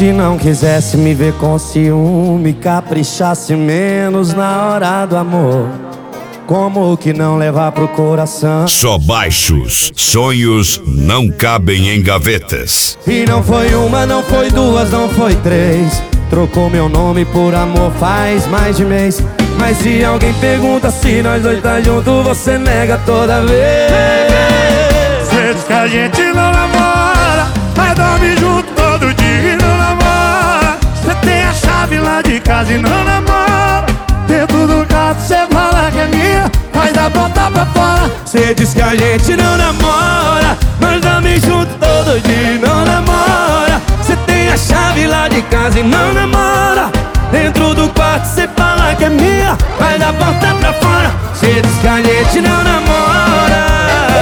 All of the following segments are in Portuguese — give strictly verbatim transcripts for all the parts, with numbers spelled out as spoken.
Se não quisesse me ver com ciúme, caprichasse menos na hora do amor. Como que não levar pro coração? Só baixos, sonhos não cabem em gavetas. E não foi uma, não foi duas, não foi três. Trocou meu nome por amor faz mais de mês. Mas se alguém pergunta se nós dois tá junto, você nega toda vez. Cê diz que a gente não namora, mas dorme junto todo dia e não namora. Cê tem a chave lá de casa e não namora. Dentro do quarto cê fala que é minha, mas dá botar pra fora. Cê diz que a gente não namora, mas dorme junto todo dia e não namora. Cê tem a chave lá de casa e não namora. Dentro do quarto cê fala que é minha, mas dá botar pra fora. Cê diz que a gente não namora.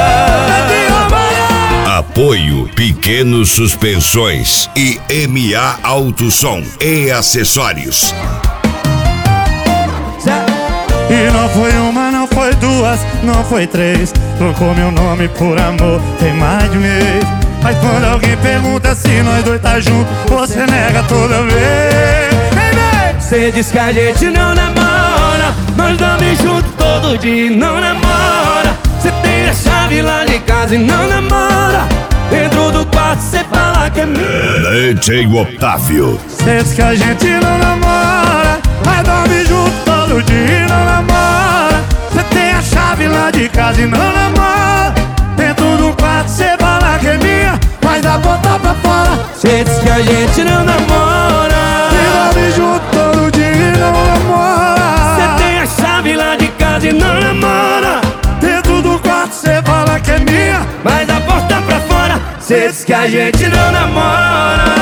Apoio Pequenos Suspensões e M A Auto Som e Acessórios. E não foi uma, não foi duas, não foi três. Trocou meu nome por amor, tem mais de um mês. Mas quando alguém pergunta se nós dois tá junto, você nega toda vez. Cê diz que a gente não namora, nós dorme junto todo dia e não namora. Cê tem a chave lá de casa e não namora. Dentro do quarto cê fala que é minha. D J Otávio. Cê diz que a gente não namora, mas dorme junto todo dia e não namora. Cê tem a chave lá de casa e não namora. Dentro do quarto cê fala que é minha, mas dá botar pra fora. Cê diz que a gente não namora, e dorme junto todo dia e não namora. cê tem a chave lá de casa e não namora. Dentro do quarto cê fala que é minha, mas dá porta pra fora. Cê diz que a gente não namora.